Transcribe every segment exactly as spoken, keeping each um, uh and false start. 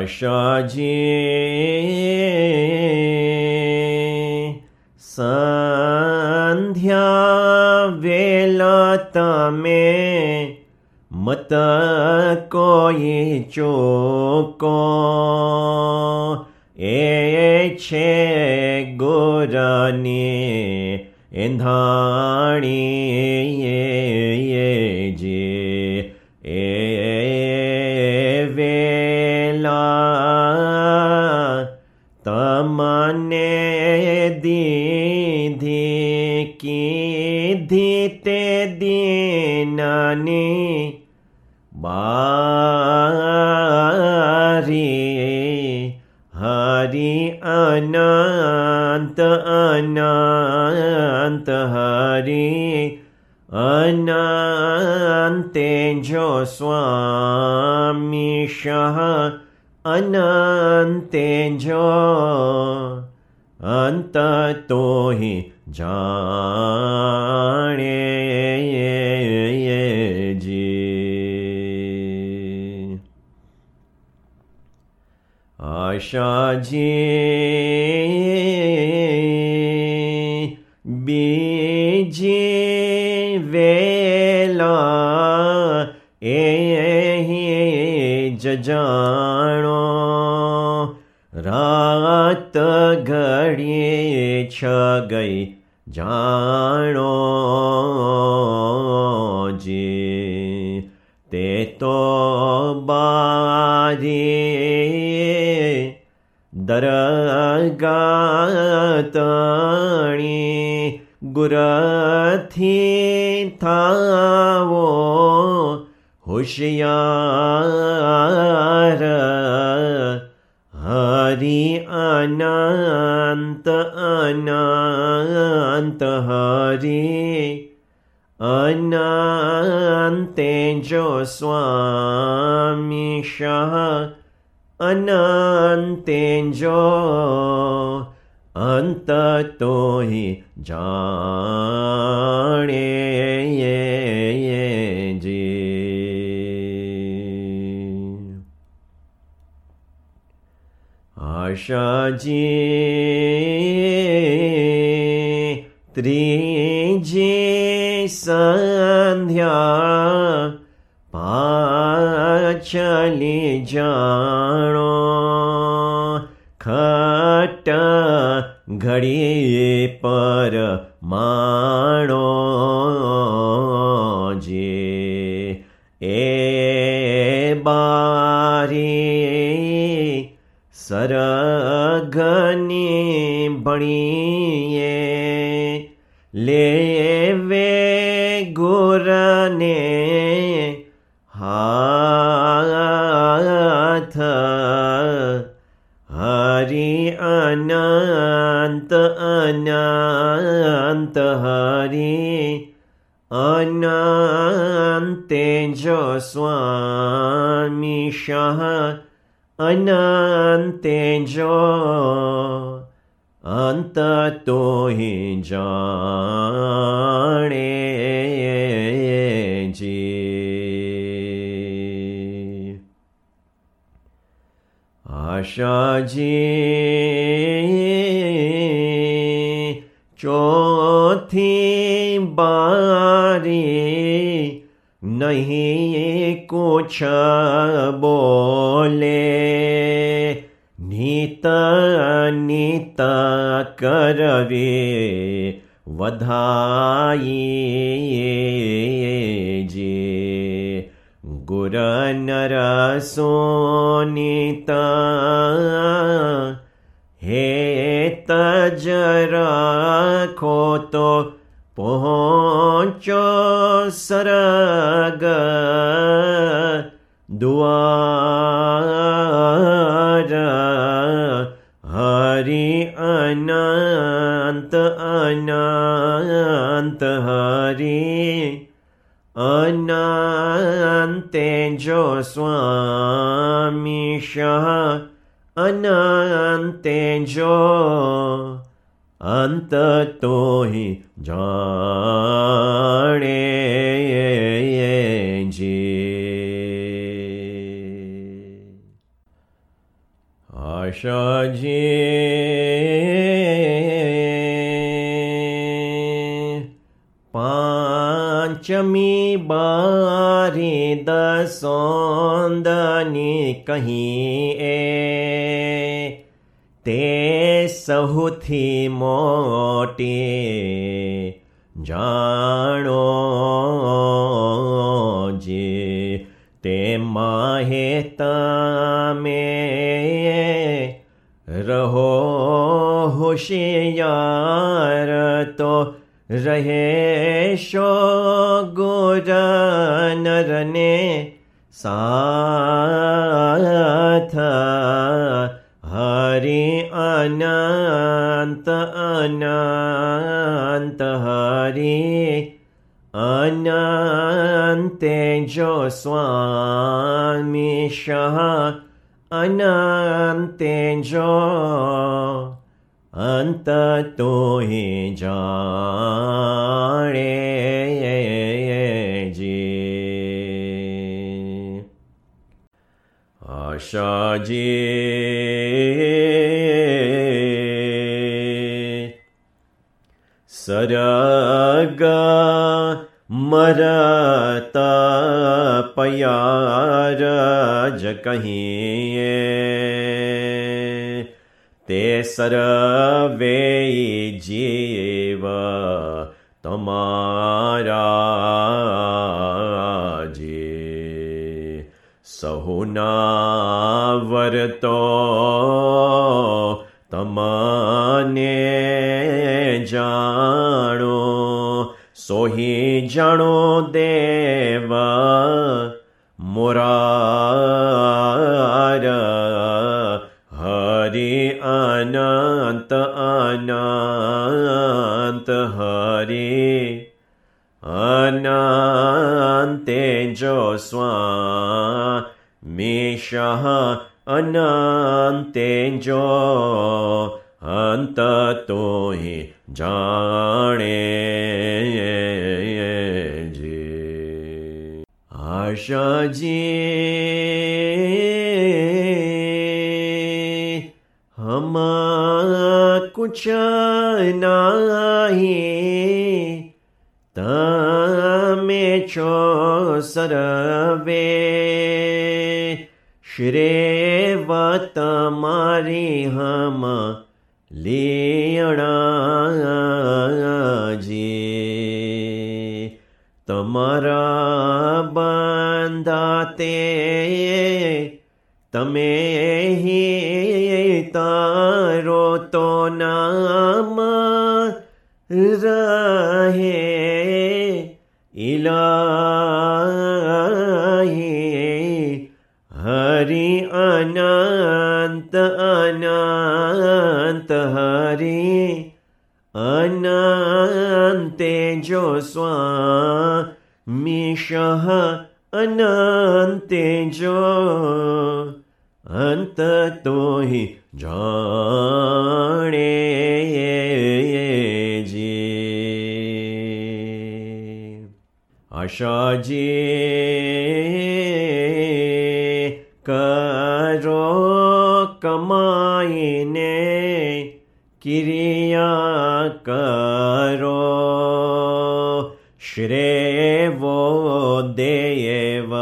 આશાજી સંધ્યા વેલા તમે મત કોઈ ચોકો એ છે ગોરાની એંધાણી જે એ વેલા તમને દીધી કીધી તે દીનાની બારી હરી અનંત અનંત હરી અનંતે જો સ્વામી શહ અનંતે જો અંત તો હિ જાણે જી આશાજી બીજી વેલા એ જજાણો રાત ઘડીએ છ ગઈ જાણો જી તે તો બારી દરગાતણી ગુરથી થાવો હોશિયાર હરી અનંત અનંત હરી અનંતે જો સ્વામી શહ અનંતે જો અંત તો હિ જાણે જી આશાજી ત્રીજી સંધ્યા પાછલી જાણો ખટ ઘડીએ પર માણો જે એ બારી સરગની ભણીએ લેવે ગુરને હાથ હરી અનંત અનંત હરી અનંતે જો સ્વામી શહ અનંતે જો અંત તો હિ જાણે જી આશાજી ચોથી બારી નહીં કુછ બોલે નીત નીત કરવે વધાઈ જે ગુર નર સોનિતા હે તજ રાખો તો પહોંચો સરગ દ્વાર હરી અનંત અનંત હરી અનંતે જો સ્વામી શહ અનંતે જો અંત તો હિ જાણે જી આશાજી પાંચમી બારી દસોંદની કહી એ તે સહુથી મોટી જાણો જે તે માહે તમે રહો હોશિયાર તો રહેશો ગુર નરને સાથ હરિ અનંત અનંત હરિ અનંતે જો સ્વામી શાહ અનંતે જો અંત તો હે જાણે જે આશાજી સરગ મરતા પયાર જ કહીએ તે સર્વે જીવ તમારા જે સહુના વર્તો તમને જાણો સોહી જાણો દેવ મોરાર હરિ અનંત અનંત હરિ અનંતે જો સ્વામી શાહ અનંતે જો અંત તો હે જાણે જે આશાજી હમ કુછ નાહી તમે છો સર્વે શ્રેવત મારી હમ લીણાજી તમારા બંધાતે તમે હી તારો તો નામ રહે ઇલાહી હરિ અનંત અનંત હરિ અનંતે જો સ્વામી શાહ અનંતે જો અંત તો હી જાણે જે આશાજી કરો કમાઈને કિરિયા કરો શ્રેવો દેવ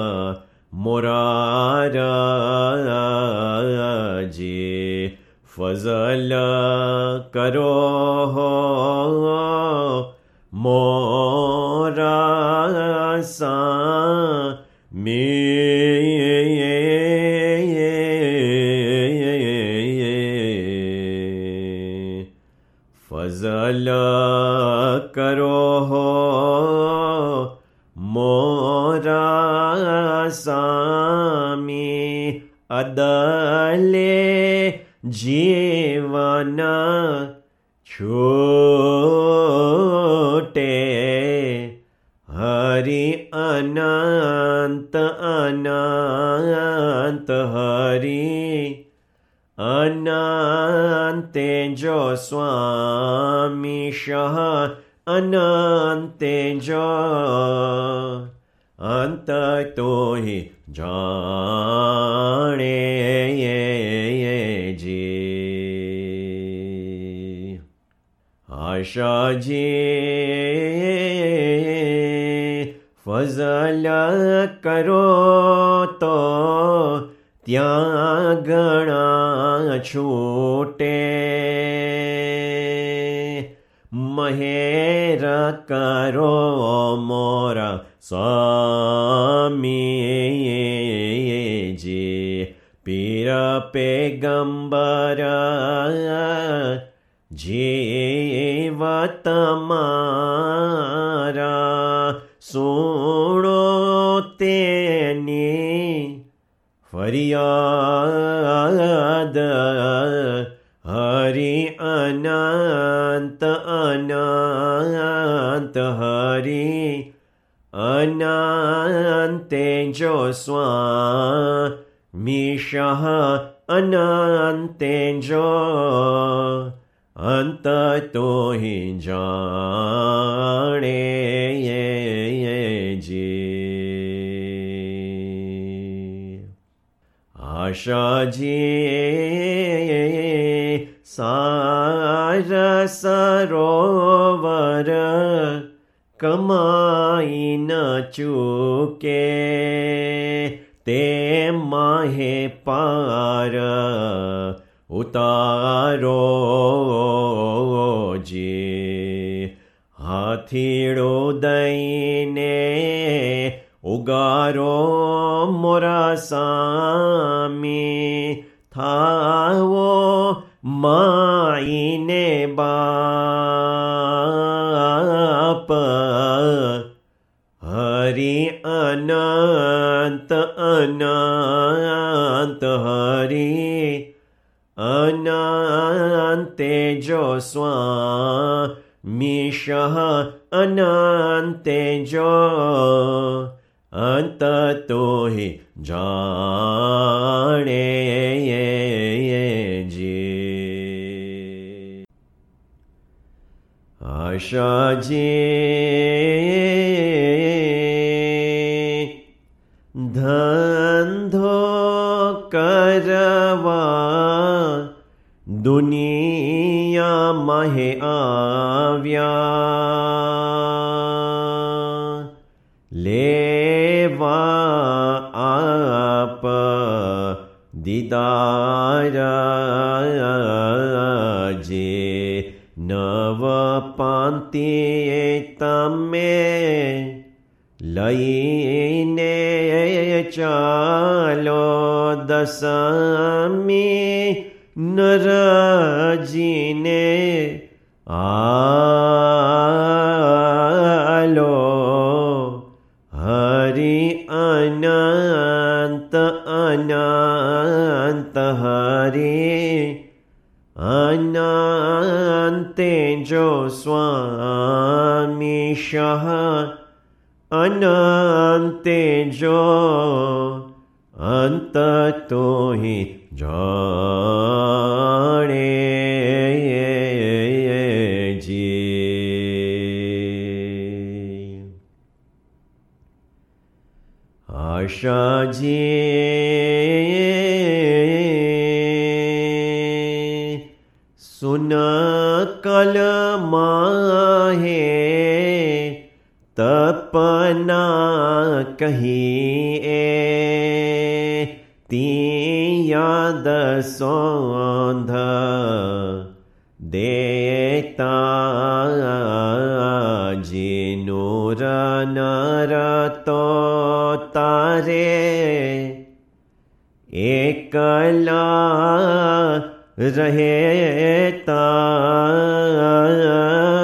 મોરારજી ફઝલ કરો મોરા સામી ફઝલ કરો મોરા સામી અદલે જીવન છૂટે હરિ અનંત અનંત હરિ અનંતે જો સ્વામી શાહ અનંતે જો અંત તો હી જાણે આશાજી ફઝલ કરો તો ત્યાં ઘણા છૂટે, મહેર કરો મોરા સ્વામીજી, પીર પેગંબર જીવ તમારા, સુણો તેની ફરિયાદ, હરિ અનંત અનંત હરિ અનંતે જો સ્વામીશ અનંતે જો, અંત તો હિ જાણે જી. આશાજી સાર સરોવર કમાઈ ન ચૂકે, તે માહે પાર ઉતારો જી. હાથીડો દઈને ઉગારો મોરા સામી, થાવો માઈને બાપ, હરિ અનંત અનંત હરિ અનંતે જો સ્વામીશ અનંતે જો, અંત તો હિ જાણે જી. આશાજી ધંધો કરવા દુનિયા મહે આવ્યા, લેવા આપ દીદાર જે, નવ પાંતિએ તમે લઈને ચાલો, દસમી નરજીને આલો, હરિ અનંત અનંત હરિ અનંતે જો સ્વામીશ અનંતે જો, અંત તો હિ જાણે જી. આશાજી સુન કલ માહે તપના કહીએ, યાદ સોંધ દેતા જીનુર નર તો તારે, એકલા રહેતા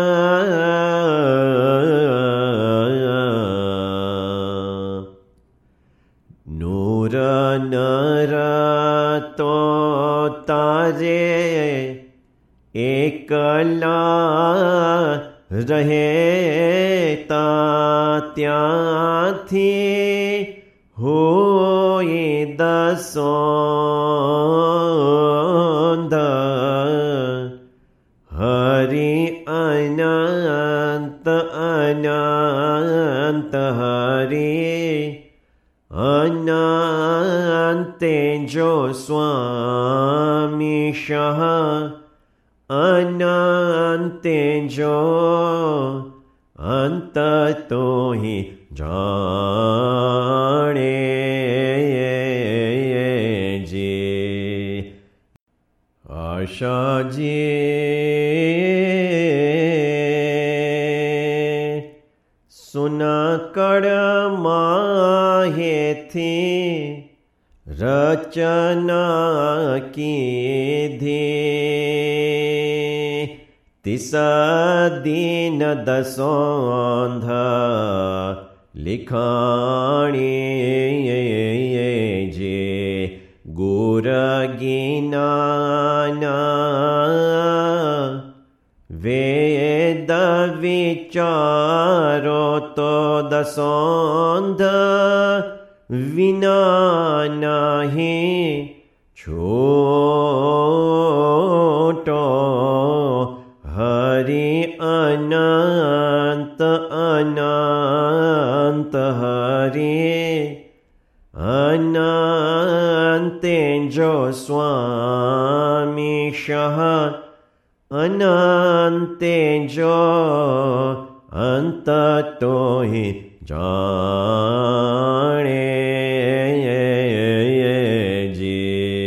નૂર નર તો તારે, એકલા રહેતા ત્યાંથી હોય દસોંદ, હરિ અનંત અનંત હરિ અનંતે જો સ્વામીશ અનંતે જો અંત તો હિ જાણે જે આશા જે સુનકળ માહેથી રચના કીધી તિસ દીન દસોંધ લિખાણી જે ગુર ગિનાના વેદ વિચારો તો દસોંધ વિના નહીં છોટો હરિ અનંત અનંત હરિ અનંતે જો સ્વામી શહ અનંતે જો અંત તો હિ જાણે જે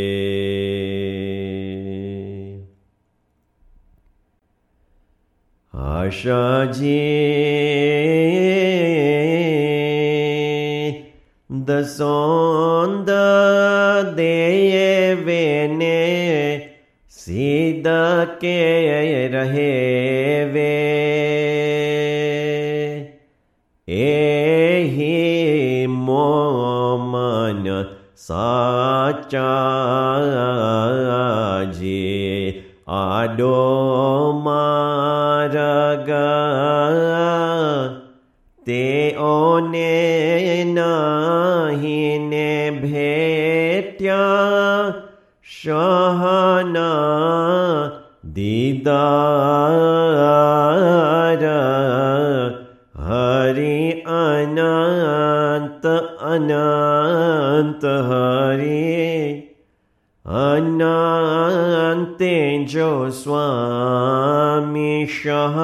આશા જે દસોંદ દેવેને સિદ્ધ કે રહે વે એહી મોમન સાચા જે આડો માર્ગ તેઓને નહીને ભેટ્યા શહના દીદાર હરિ અનંત અનંત હરિ અનંતે જો સ્વામી શહ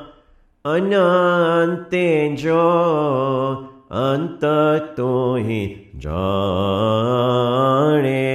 અનંતે જો અંત તો હિ જાણે